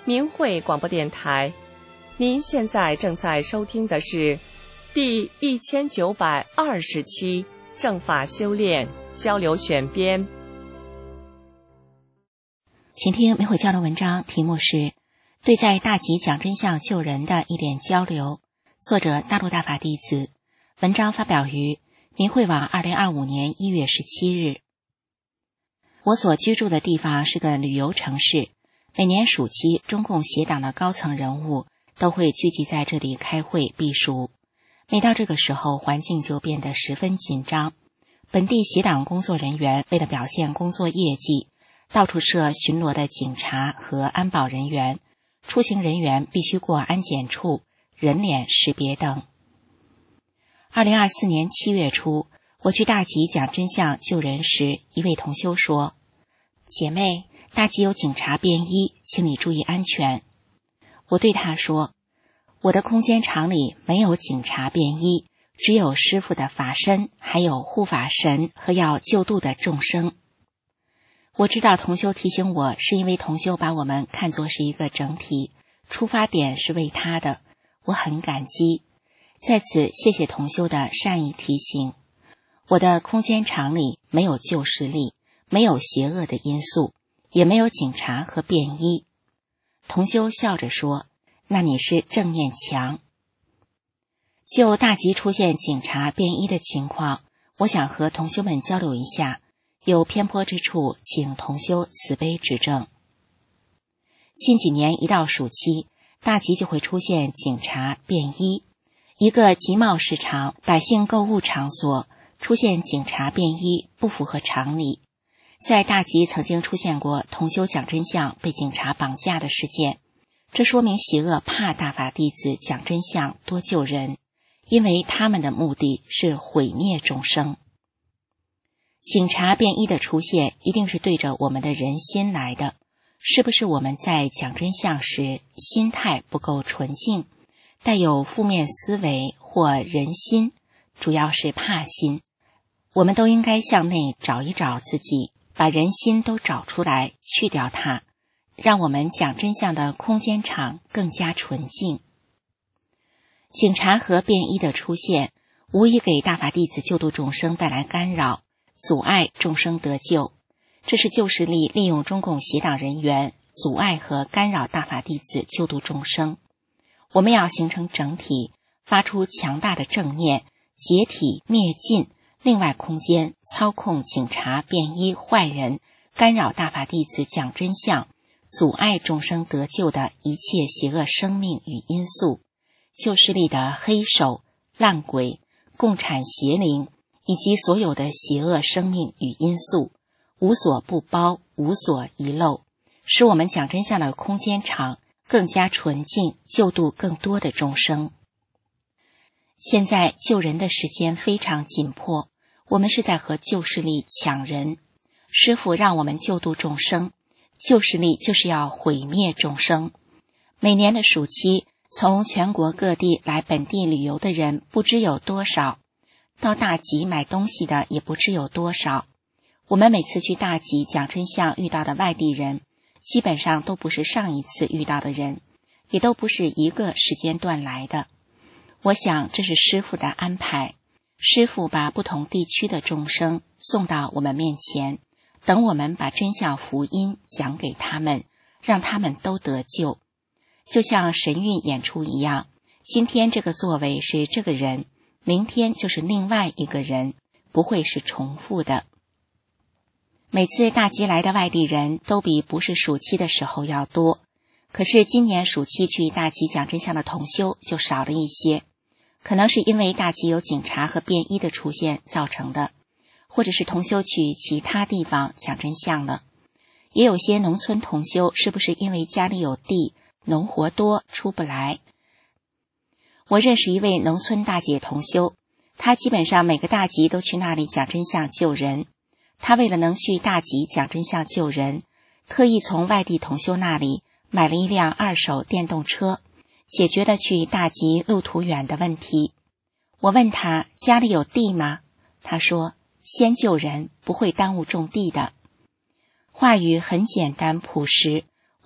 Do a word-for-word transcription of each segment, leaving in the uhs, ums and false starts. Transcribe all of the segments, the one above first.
明慧广播电台。您现在正在收听的是第一千九百二十期正法修炼交流选编。 请听明慧交流文章，题目是对在大集讲真相救人的一点交流，作者大陆大法弟子，文章发表于明慧网二零二五年一月十七日。我所居住的地方是个旅游城市，每年暑期中共协党的高层人物都会聚集在这里开会避暑。每到这个时候，环境就变得十分紧张。本地协党工作人员为了表现工作业绩，到处设巡逻的警察和安保人员，出行人员必须过安检处、人脸识别等。二零二四年七月初，我去大集讲真相救人时，一位同修说：“姐妹，大集有警察便衣，请你注意安全。”我对他说：“我的空间场里没有警察便衣，只有师父的法身，还有护法神和要救度的众生。”我知道同修提醒我，是因为同修把我们看作是一个整体，出发点是为他的，我很感激。在此谢谢同修的善意提醒。我的空间场里没有旧势力，没有邪恶的因素，也没有警察和便衣。同修笑着说：“那你是正念强。”就大集出现警察便衣的情况，我想和同修们交流一下，有偏颇之处请同修慈悲指正。近几年一到暑期，大集就会出现警察便衣，一个集贸市场、百姓购物场所出现警察便衣不符合常理。在大集曾经出现过同修讲真相被警察绑架的事件，这说明邪恶怕大法弟子讲真相多救人，因为他们的目的是毁灭众生。警察便衣的出现一定是对着我们的人心来的，是不是我们在讲真相时心态不够纯净，带有负面思维或人心，主要是怕心。我们都应该向内找一找自己，把人心都找出来，去掉它，让我们讲真相的空间场更加纯净。警察和便衣的出现，无疑给大法弟子救度众生带来干扰，阻碍众生得救。这是旧势力利用中共协党人员阻碍和干扰大法弟子救度众生。我们要形成整体，发出强大的正念，解体灭尽另外空间操控警察便衣坏人，干扰大法弟子讲真相，阻碍众生得救的一切邪恶生命与因素。旧势力的黑手、烂鬼、共产邪灵以及所有的邪恶生命与因素，无所不包，无所遗漏，使我们讲真相的空间场更加纯净，救度更多的众生。现在救人的时间非常紧迫，我们是在和旧势力抢人。师父让我们救度众生，旧势力就是要毁灭众生。每年的暑期，从全国各地来本地旅游的人不知有多少，到大集买东西的也不知有多少。我们每次去大集讲真相遇到的外地人，基本上都不是上一次遇到的人，也都不是一个时间段来的。我想这是师父的安排，师父把不同地区的众生送到我们面前，等我们把真相福音讲给他们，让他们都得救。就像神韵演出一样，今天这个座位是这个人，明天就是另外一个人，不会是重复的。每次大集来的外地人都比不是暑期的时候要多，可是今年暑期去大集讲真相的同修就少了一些，可能是因为大集有警察和便衣的出现造成的，或者是同修去其他地方讲真相了。也有些农村同修是不是因为家里有地，农活多出不来。我认识一位农村大姐同修，她基本上每个大集都去那里讲真相救人。她为了能去大集讲真相救人，特意从外地同修那里买了一辆二手电动车，解决了去大集路途远的问题。我问她家里有地吗？她说先救人，不会耽误种地的。话语很简单朴实，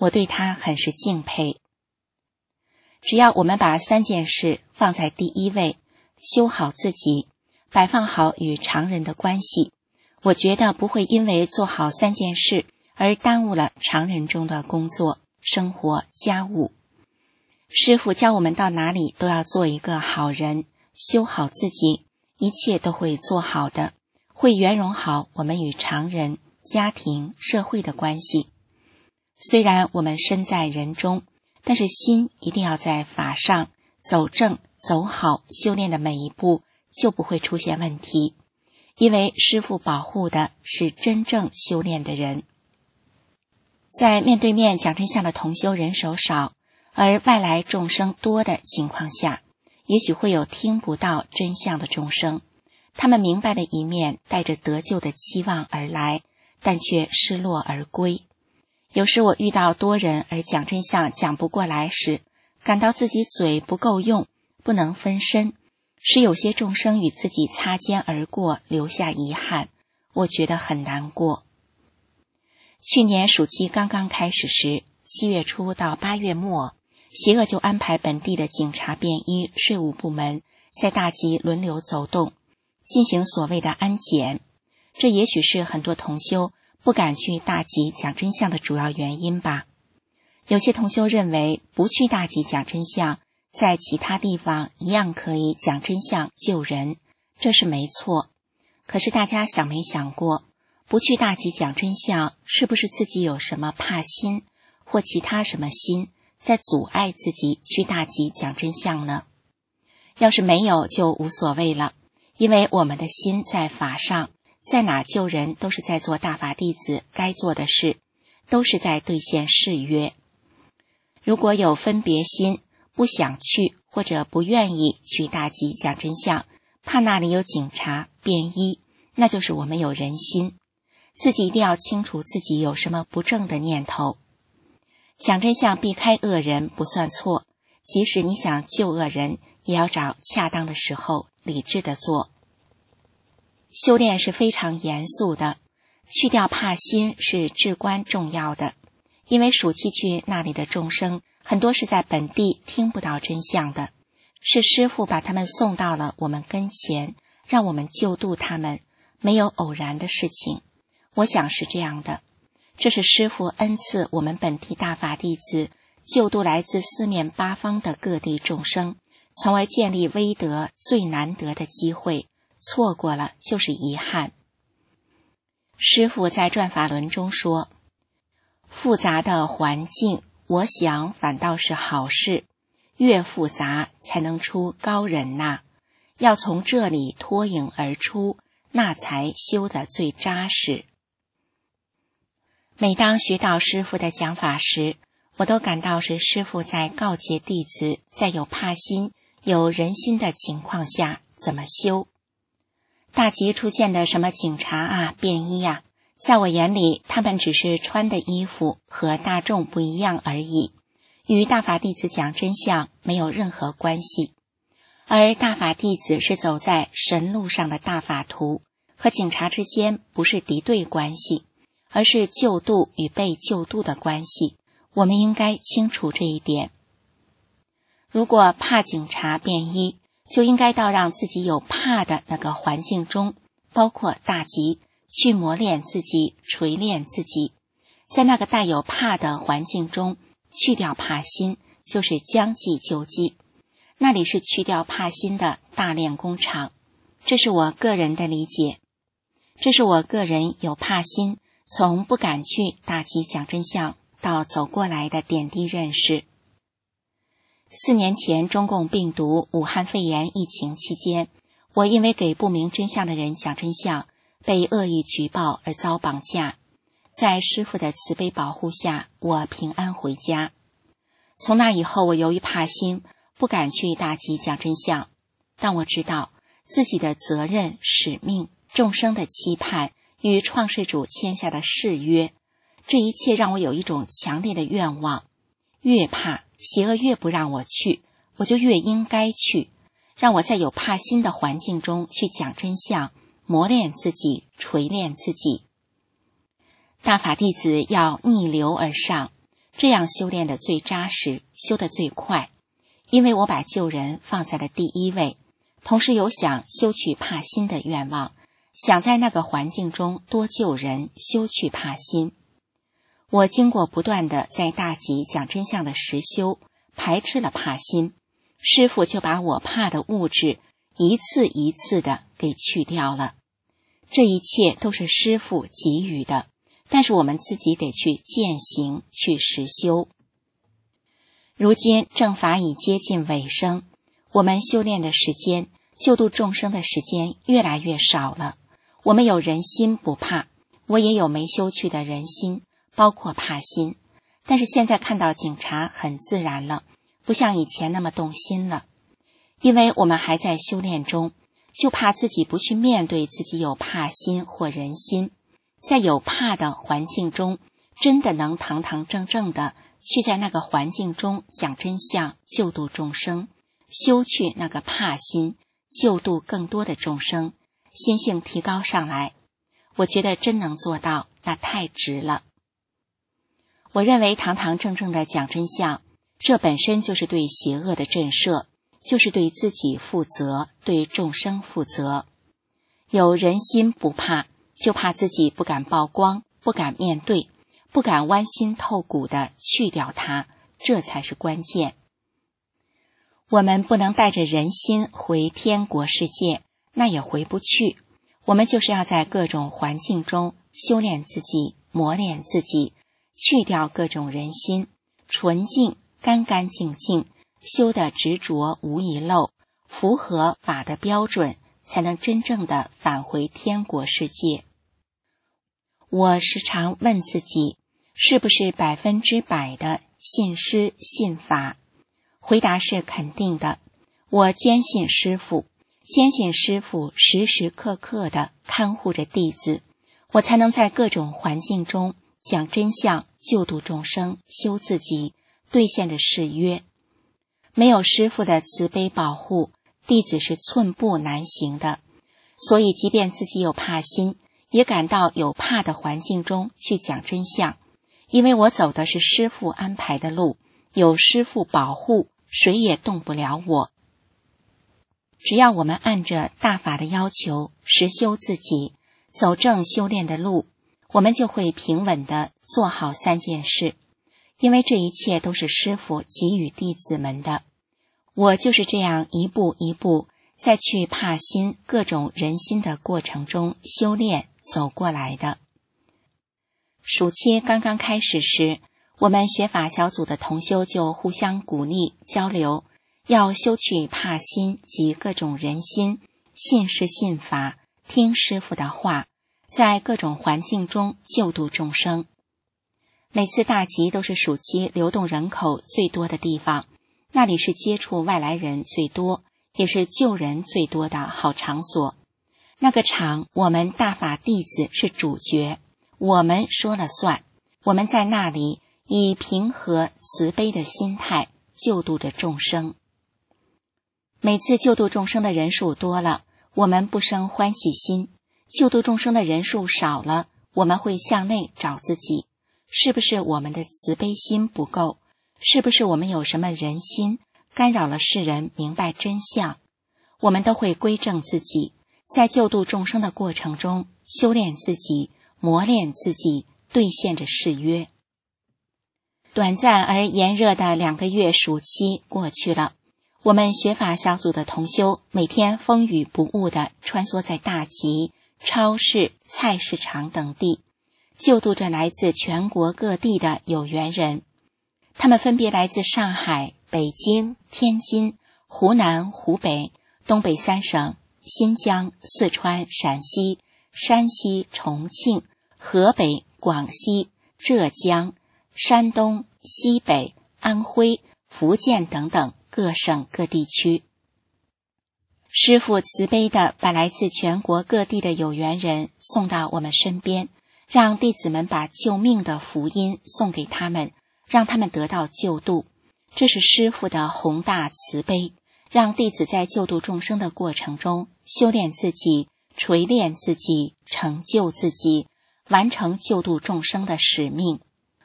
我对他很是敬佩。只要我们把三件事放在第一位，修好自己，摆放好与常人的关系，我觉得不会因为做好三件事而耽误了常人中的工作、生活、家务。师父教我们到哪里都要做一个好人，修好自己，一切都会做好的，会圆融好我们与常人、家庭、社会的关系。虽然我们身在人中，但是心一定要在法上走正走好，修炼的每一步就不会出现问题，因为师父保护的是真正修炼的人。在面对面讲真相的同修人手少，而外来众生多的情况下，也许会有听不到真相的众生，他们明白的一面带着得救的期望而来，但却失落而归。有时我遇到多人而讲真相讲不过来时，感到自己嘴不够用，不能分身，使有些众生与自己擦肩而过，留下遗憾，我觉得很难过。去年暑期刚刚开始时，七月初到八月末，邪恶就安排本地的警察、便衣、税务部门在大集轮流走动，进行所谓的安检。这也许是很多同修不敢去大集讲真相的主要原因吧。有些同修认为不去大集讲真相，在其他地方一样可以讲真相救人，这是没错。可是大家想没想过，不去大集讲真相，是不是自己有什么怕心或其他什么心在阻碍自己去大集讲真相呢？要是没有就无所谓了，因为我们的心在法上，在哪救人都是在做大法弟子该做的事，都是在兑现誓约。如果有分别心，不想去或者不愿意去大集讲真相，怕那里有警察、便衣，那就是我们有人心。自己一定要清楚自己有什么不正的念头。讲真相避开恶人不算错，即使你想救恶人，也要找恰当的时候理智的做。修炼是非常严肃的，去掉怕心是至关重要的，因为暑期去那里的众生很多是在本地听不到真相的，是师父把他们送到了我们跟前，让我们救度他们，没有偶然的事情。我想是这样的，这是师父恩赐我们本地大法弟子救度来自四面八方的各地众生，从而建立威德最难得的机会，错过了就是遗憾。师父在转法轮中说，复杂的环境我想反倒是好事，越复杂才能出高人呐，要从这里脱颖而出，那才修得最扎实。每当学到师父的讲法时，我都感到是师父在告诫弟子，在有怕心、有人心的情况下怎么修。大集出现的什么警察啊、便衣啊，在我眼里，他们只是穿的衣服和大众不一样而已，与大法弟子讲真相没有任何关系。而大法弟子是走在神路上的大法徒，和警察之间不是敌对关系，而是救度与被救度的关系，我们应该清楚这一点。如果怕警察便衣，就应该到让自己有怕的那个环境中，包括大集，去磨练自己，锤炼自己。在那个带有怕的环境中，去掉怕心，就是将计就计。那里是去掉怕心的大练工厂，这是我个人的理解。这是我个人有怕心，从不敢去大集讲真相到走过来的点滴认识。四年前中共病毒武汉肺炎疫情期间，我因为给不明真相的人讲真相，被恶意举报而遭绑架。在师父的慈悲保护下，我平安回家。从那以后，我由于怕心，不敢去大集讲真相，但我知道自己的责任、使命、众生的期盼与创世主签下的誓约，这一切让我有一种强烈的愿望，越怕邪恶越不让我去，我就越应该去，让我在有怕心的环境中去讲真相，磨练自己，锤炼自己。大法弟子要逆流而上， 这样修炼的最扎实，修得最快。因为我把救人放在了第一位，同时有想修去怕心的愿望，想在那个环境中多救人，修去怕心。我经过不断的在大集讲真相的实修，排斥了怕心，师父就把我怕的物质一次一次的给去掉了。这一切都是师父给予的，但是我们自己得去践行，去实修。如今正法已接近尾声，我们修炼的时间，救度众生的时间越来越少了。我们有人心不怕，我也有没修去的人心，包括怕心。但是现在看到警察很自然了，不像以前那么动心了。因为我们还在修炼中，就怕自己不去面对自己有怕心或人心，在有怕的环境中，真的能堂堂正正的去在那个环境中讲真相，救度众生，修去那个怕心，救度更多的众生，心性提高上来。我觉得真能做到，那太值了。我认为堂堂正正的讲真相，这本身就是对邪恶的震慑，就是对自己负责，对众生负责。有人心不怕，就怕自己不敢曝光，不敢面对，不敢剜心透骨的去掉它，这才是关键。我们不能带着人心回天国世界，那也回不去。我们就是要在各种环境中修炼自己，磨练自己，去掉各种人心，纯净干干净净，修的执着无遗漏，符合法的标准，才能真正的返回天国世界。我时常问自己，是不是百分之百的信师信法？回答是肯定的。我坚信师父，坚信师父时时刻刻的看护着弟子，我才能在各种环境中讲真相，救度众生，修自己，兑现着誓约。没有师父的慈悲保护，弟子是寸步难行的。所以即便自己有怕心，也敢到有怕的环境中去讲真相，因为我走的是师父安排的路，有师父保护，谁也动不了我。只要我们按着大法的要求实修自己，走正修炼的路，我们就会平稳地做好三件事。因为这一切都是师父给予弟子们的，我就是这样一步一步在去怕心各种人心的过程中修炼走过来的。暑期刚刚开始时，我们学法小组的同修就互相鼓励交流，要修去怕心及各种人心，信师信法，听师父的话，在各种环境中救度众生。每次大集都是暑期流动人口最多的地方，那里是接触外来人最多，也是救人最多的好场所。那个场，我们大法弟子是主角，我们说了算。我们在那里以平和慈悲的心态救度着众生。每次救度众生的人数多了，我们不生欢喜心；救度众生的人数少了，我们会向内找自己，是不是我们的慈悲心不够？是不是我们有什么人心干扰了世人明白真相？我们都会归正自己，在救度众生的过程中修炼自己，磨练自己，兑现着誓约。短暂而炎热的两个月暑期过去了，我们学法小组的同修每天风雨不误地穿梭在大集、超市、菜市场等地，救度着来自全国各地的有缘人。他们分别来自上海、北京、天津、湖南、湖北、东北三省、新疆、四川、陕西、山西、重庆、河北、广西、浙江、山东、西北、安徽、福建等等各省各地区。师父慈悲地把来自全国各地的有缘人送到我们身边，让弟子们把救命的福音送给他们，让他们得到救度。这是师父的宏大慈悲，让弟子在救度众生的过程中修炼自己，锤炼自己，成就自己，完成救度众生的使命。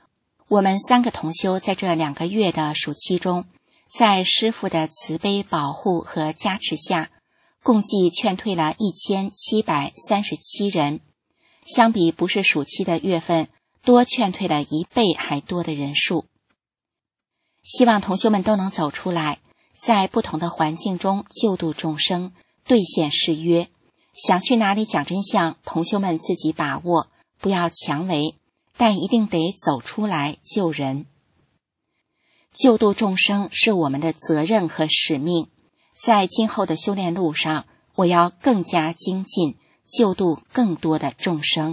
我们三个同修在这两个月的暑期中，在师父的慈悲保护和加持下，共计劝退了一千七百三十七人，相比不是暑期的月份，多劝退了一倍还多的人数。希望同修们都能走出来，在不同的环境中救度众生，兑现誓约。想去哪里讲真相，同修们自己把握，不要强为，但一定得走出来救人。救度众生是我们的责任和使命，在今后的修炼路上，我要更加精进，救度更多的众生。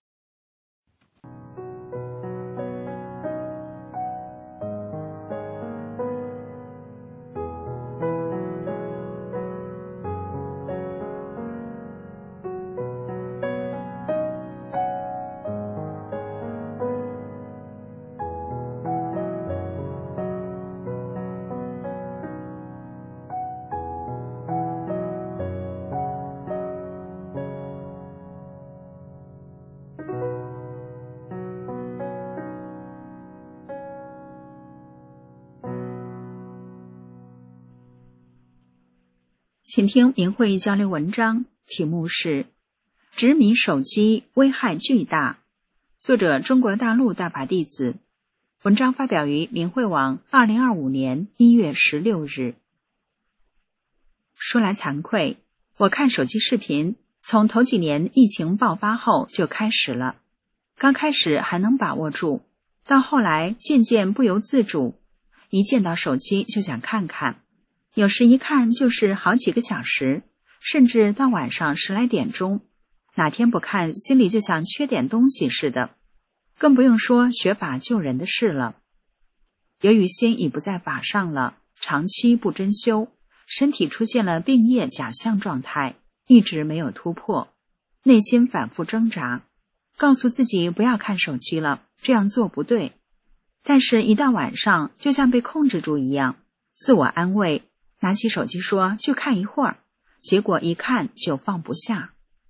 请听明慧交流文章，题目是执迷手机危害巨大，作者中国大陆大法弟子，文章发表于明慧网二零二五年一月十六日。说来惭愧，我看手机视频从头几年疫情爆发后就开始了，刚开始还能把握住，到后来渐渐不由自主，一见到手机就想看看，有时一看就是好几个小时，甚至到晚上十来点钟，哪天不看心里就像缺点东西似的，更不用说学法救人的事了。由于心已不在法上了，长期不真修，身体出现了病业假象状态，一直没有突破，内心反复挣扎，告诉自己不要看手机了，这样做不对，但是一到晚上就像被控制住一样，自我安慰，拿起手机说就看一会儿，结果一看就放不下。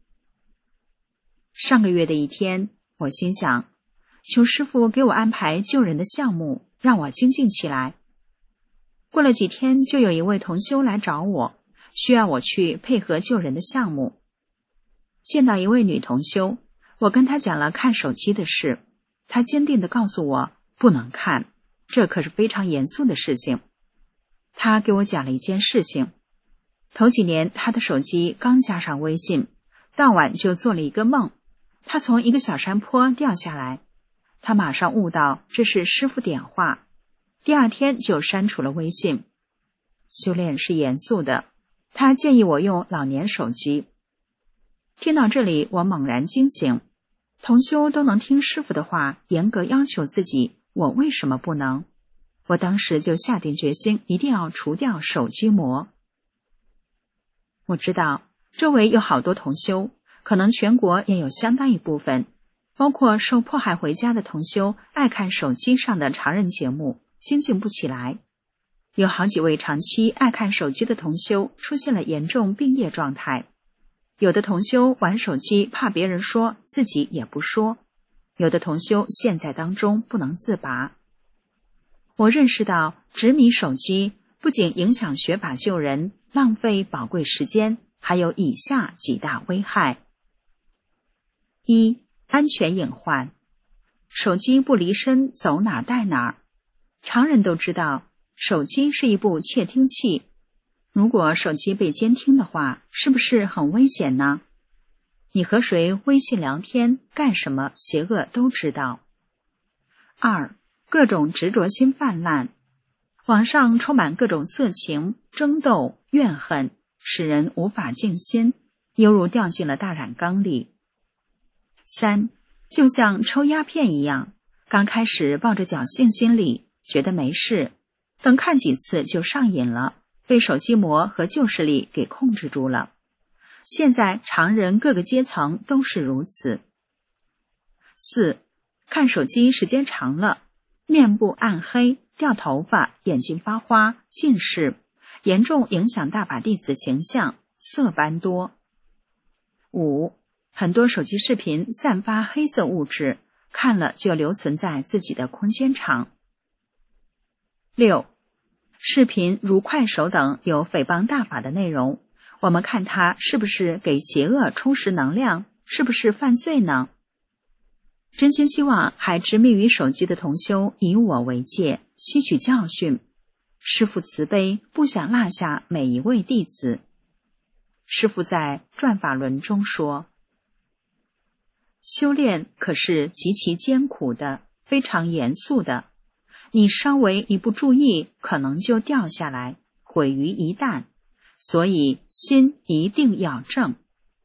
上个月的一天，我心想，求师父给我安排救人的项目，让我精进起来。过了几天，就有一位同修来找我，需要我去配合救人的项目。见到一位女同修，我跟她讲了看手机的事，她坚定地告诉我不能看，这可是非常严肃的事情。她给我讲了一件事情，头几年她的手机刚加上微信，当晚就做了一个梦，她从一个小山坡掉下来，她马上悟到这是师父点化，第二天就删除了微信。修炼是严肃的，她建议我用老年手机。听到这里，我猛然惊醒，同修都能听师父的话，严格要求自己，我为什么不能？我当时就下定决心，一定要除掉手机魔。我知道周围有好多同修，可能全国也有相当一部分，包括受迫害回家的同修，爱看手机上的常人节目，精进不起来。有好几位长期爱看手机的同修出现了严重病业状态。有的同修玩手机怕别人说，自己也不说。有的同修陷在当中不能自拔。我认识到执迷手机不仅影响学法救人，浪费宝贵时间，还有以下几大危害。一、安全隐患。手机不离身，走哪儿带哪儿。常人都知道，手机是一部窃听器，如果手机被监听的话，是不是很危险呢？你和谁微信聊天，干什么，邪恶都知道。二、各种执着心泛滥。网上充满各种色情、争斗、怨恨，使人无法静心，犹如掉进了大染缸里。三、就像抽鸦片一样，刚开始抱着侥幸心理，觉得没事，等看几次就上瘾了，被手机魔和旧势力给控制住了。现在常人各个阶层都是如此。四、看手机时间长了，面部暗黑、掉头发、眼睛发花、近视，严重影响大法弟子形象，色斑多。五、很多手机视频散发黑色物质， 看了就留存在自己的空间场。六，视频如快手等有诽谤大法的内容，我们看它是不是给邪恶充实能量，是不是犯罪呢？真心希望还执迷于手机的同修以我为戒，吸取教训。师父慈悲，不想落下每一位弟子。师父在转法轮中说，修炼可是极其艰苦的，非常严肃的，你稍微一不注意，可能就掉下来，毁于一旦，所以心一定要正。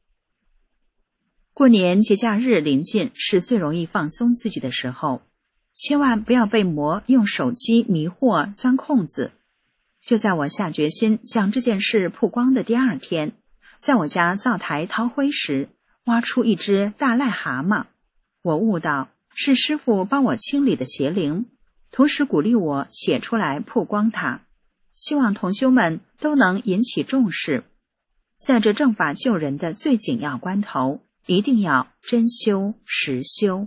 过年节假日临近是最容易放松自己的时候，千万不要被魔用手机迷惑钻空子。就在我下决心将这件事曝光的第二天，在我家灶台掏灰时，挖出一只大癞蛤蟆，我悟到是师父帮我清理的邪灵，同时鼓励我写出来曝光它，希望同修们都能引起重视，在这正法救人的最紧要关头，一定要真修实修。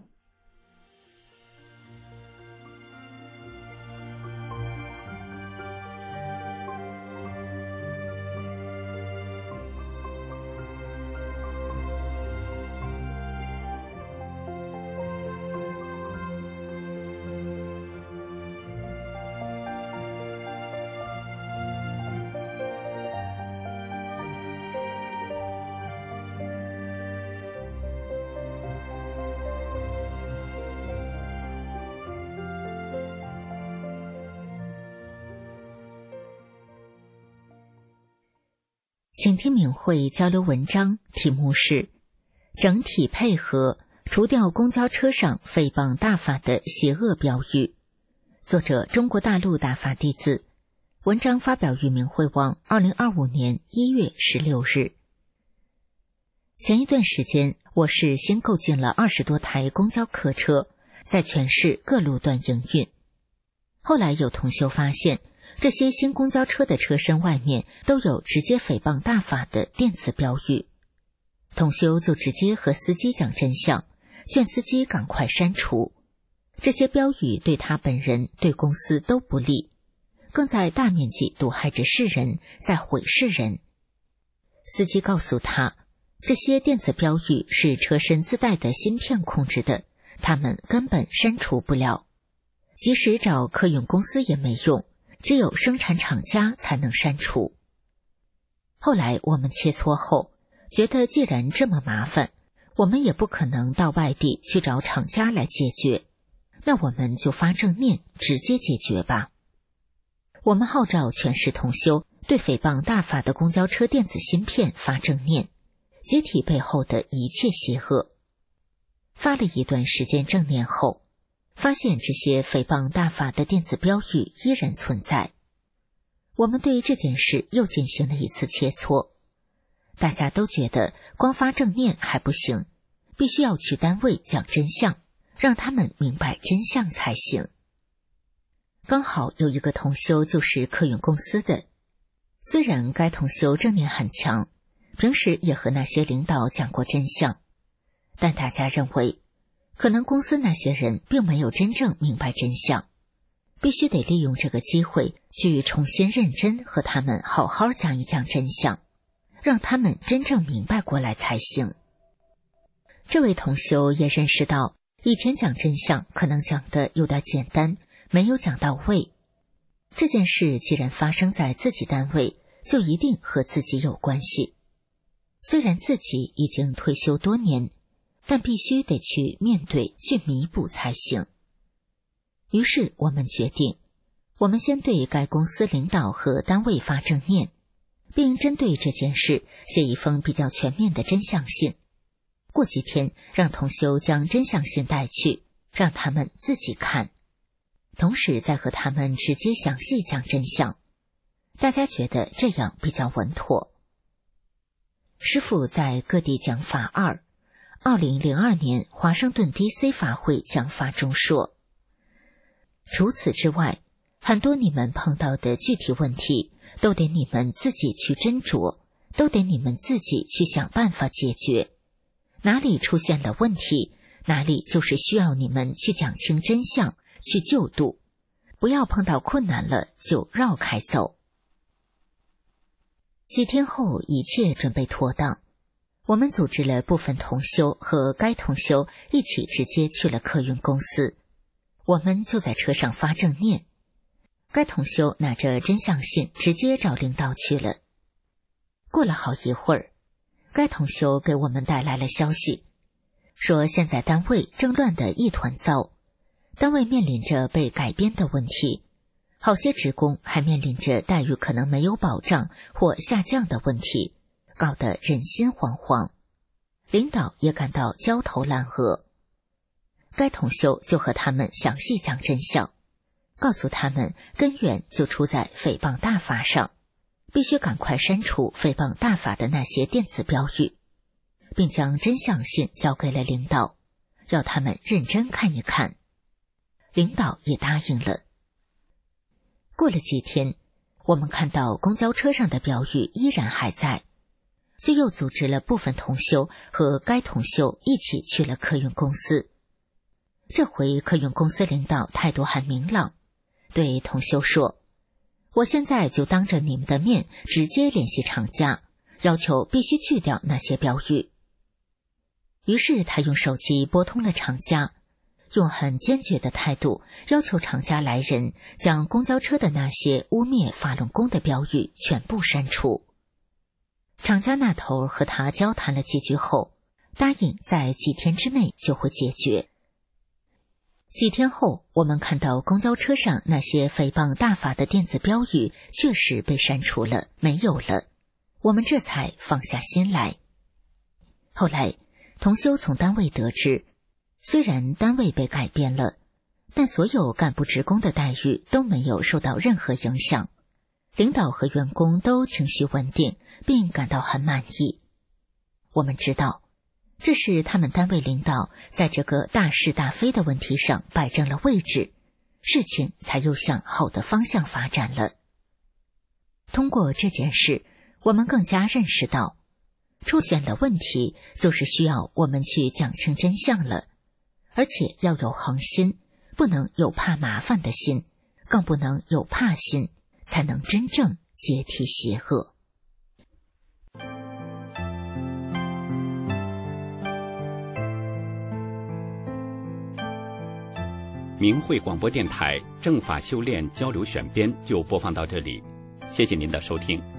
请听敏慧交流文章，题目是整体配合除掉公交车上诽谤大法的邪恶标语，作者中国大陆大法弟子，文章发表于明慧网二零二五年一月十六日。前一段时间，我市新购进了二十多台公交客车，在全市各路段营运。后来有同修发现，这些新公交车的车身外面都有直接诽谤大法的电子标语，同修就直接和司机讲真相，劝司机赶快删除。这些标语对他本人、对公司都不利，更在大面积毒害着世人，在毁世人。司机告诉他，这些电子标语是车身自带的芯片控制的，他们根本删除不了，即使找客运公司也没用，只有生产厂家才能删除。后来我们切磋后，觉得既然这么麻烦，我们也不可能到外地去找厂家来解决，那我们就发正念直接解决吧。我们号召全市同修对诽谤大法的公交车电子芯片发正念，解体背后的一切邪恶。发了一段时间正念后，发现这些诽谤大法的电子标语依然存在。我们对这件事又进行了一次切磋，大家都觉得光发正念还不行，必须要去单位讲真相，让他们明白真相才行。刚好有一个同修就是客运公司的，虽然该同修正念很强，平时也和那些领导讲过真相，但大家认为可能公司那些人并没有真正明白真相，必须得利用这个机会去重新认真和他们好好讲一讲真相，让他们真正明白过来才行。这位同修也认识到，以前讲真相可能讲的有点简单，没有讲到位。这件事既然发生在自己单位，就一定和自己有关系。虽然自己已经退休多年，但必须得去面对，去弥补才行。于是我们决定，我们先对该公司领导和单位发正念，并针对这件事写一封比较全面的真相信。过几天让同修将真相信带去，让他们自己看，同时再和他们直接详细讲真相。大家觉得这样比较稳妥。师父在各地讲法二二零零二年华盛顿 D C 法会讲法中说，除此之外，很多你们碰到的具体问题都得你们自己去斟酌，都得你们自己去想办法解决。哪里出现了问题， 哪里就是需要你们去讲清真相，去救度，不要碰到困难了就绕开走。几天后，一切准备妥当，我们组织了部分同修和该同修一起直接去了客运公司。我们就在车上发正念，该同修拿着真相信直接找领导去了。过了好一会儿，该同修给我们带来了消息，说现在单位正乱得一团糟，单位面临着被改编的问题，好些职工还面临着待遇可能没有保障或下降的问题，搞得人心惶惶，领导也感到焦头烂额。该同修就和他们详细讲真相，告诉他们根源就出在诽谤大法上，必须赶快删除诽谤大法的那些电子标语，并将真相信交给了领导，要他们认真看一看。领导也答应了。过了几天，我们看到公交车上的标语依然还在，就又组织了部分同修和该同修一起去了客运公司。这回客运公司领导态度很明朗，对同修说，我现在就当着你们的面直接联系厂家，要求必须去掉那些标语。于是他用手机拨通了厂家，用很坚决的态度要求厂家来人将公交车的那些污蔑法轮功的标语全部删除。厂家那头和他交谈了几句后，答应在几天之内就会解决。几天后，我们看到公交车上那些诽谤大法的电子标语确实被删除了，没有了，我们这才放下心来。后来同修从单位得知，虽然单位被改变了，但所有干部职工的待遇都没有受到任何影响，领导和员工都情绪稳定，并感到很满意。我们知道，这是他们单位领导在这个大是大非的问题上摆正了位置，事情才又向好的方向发展了。通过这件事，我们更加认识到，出现了问题就是需要我们去讲清真相了，而且要有恒心，不能有怕麻烦的心，更不能有怕心，才能真正解体邪恶。 明慧广播电台正法修炼交流选编就播放到这里，谢谢您的收听。